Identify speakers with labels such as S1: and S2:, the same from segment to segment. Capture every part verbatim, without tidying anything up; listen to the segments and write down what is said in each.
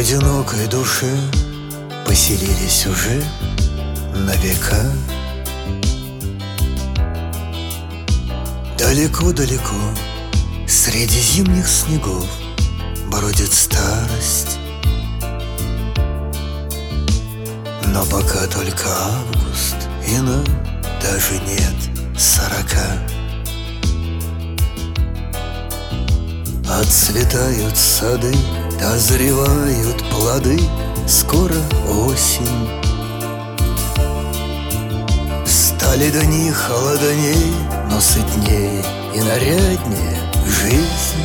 S1: одинокой душе поселились уже на века. Далеко-далеко среди зимних снегов бродит старость, но пока только август, и нам даже нет сорока. Отцветают сады, дозревают плоды, скоро осень. Стали дни холодней, но сытнее и наряднее жизнь.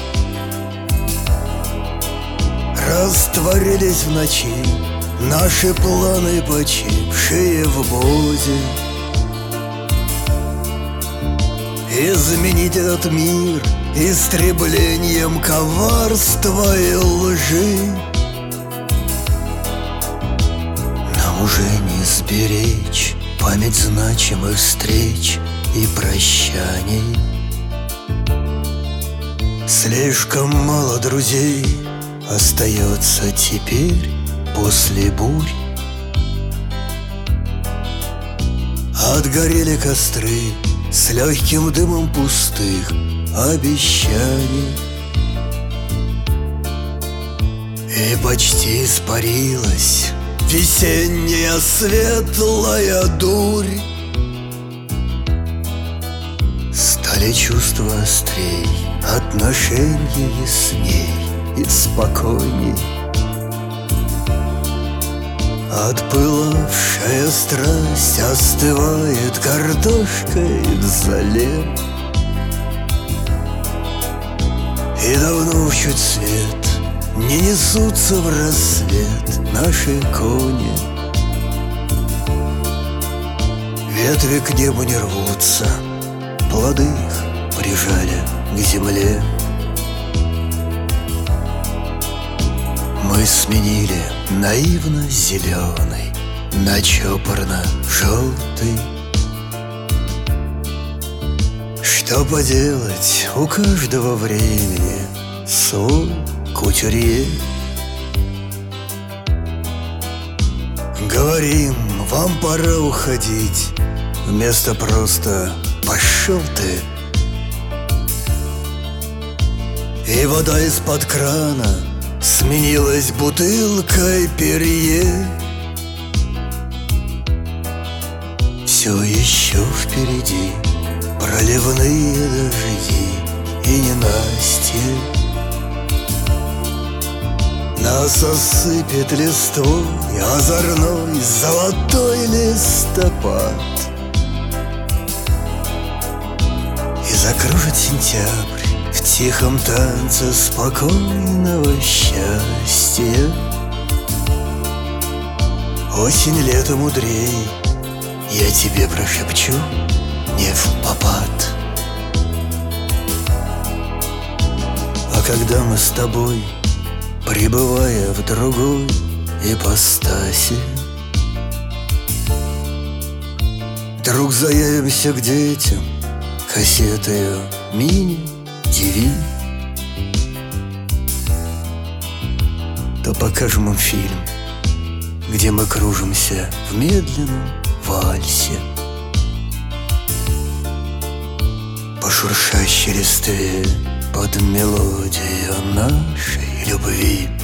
S1: Растворились в ночи наши планы, почившие в бозе. Изменить этот мир истреблением коварства и лжи нам уже не сберечь память значимых встреч и прощаний. Слишком мало друзей остается теперь после бурь. Отгорели костры с легким дымом пустых обещаний, и почти испарилась весенняя светлая дурь. Стали чувства острей, отношения ясней и спокойней. Отпылавшая страсть остывает картошкой в зале, и давно в чуть свет не несутся в рассвет наши кони. Ветви к небу не рвутся, плоды их прижали к земле. Мы сменили наивно зеленый на чопорно желтый. Что поделать, у каждого времени свой кутюрье. Говорим, вам пора уходить, вместо просто «пошел ты». И вода из-под крана сменилась бутылкой перье. Все еще впереди проливные дожди и ненастье. Нас осыпет листвой озорной золотой листопад, и закружит сентябрь в тихом танце спокойного счастья. Осень лето мудрей, я тебе прошепчу не впопад. А когда мы с тобой, пребывая в другой ипостаси, вдруг заявимся к детям кассетою мини-ди ви, то покажем им фильм, где мы кружимся в медленном вальсе по шуршащей листве под мелодию нашей любви.